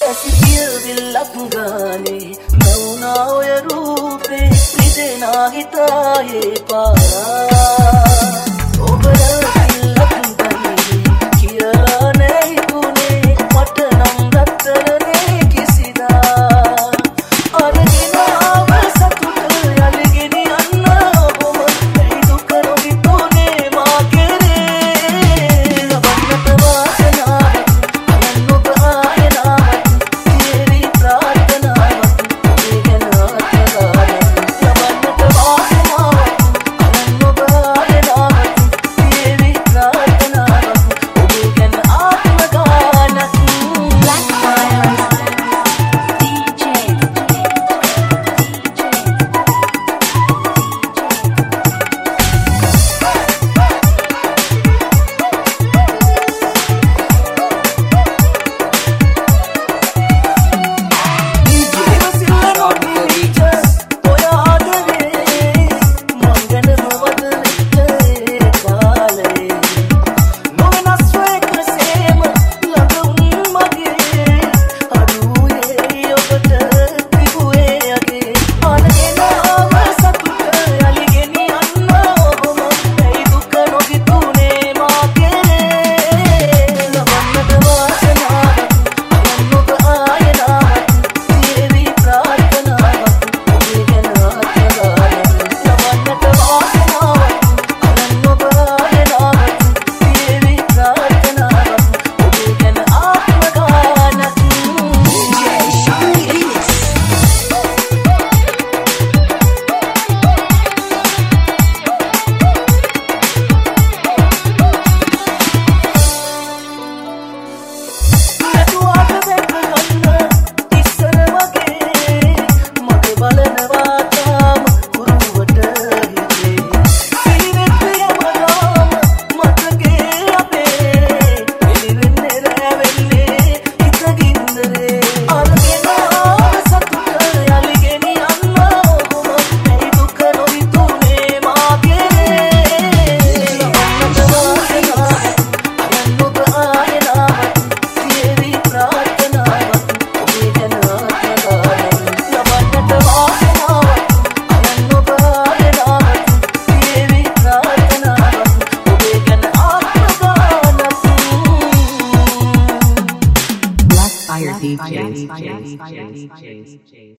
ඇසිතියවිල්ලක් ගානේ නවුනා ඔය රූපේ රිදෙනා හිතායේ පාරා ඔබලවිල්ලක් ගන්නේ කියලා නෑ හිතුනේ මට නම් රත්තරනේ කිසිදා අරගෙන ආව සතුට යලගෙන යන්න ඔබම ඇයි දුක නොහිතුනේ මා කෙරේ ලබන්නට වාසනාවක් අනන් ඔබ ආයනාවක් තේරි ප්‍රාර්ථනාවක් ඔබේ ගැන ආත්මගානක් ලබන්නට වාසනාවක් අනන් ඔබ ආයනාවක් තේරි ප්‍රාර්ථනාවක් ඔබේ ගැන ආත්මගානක් Black Fires DJs.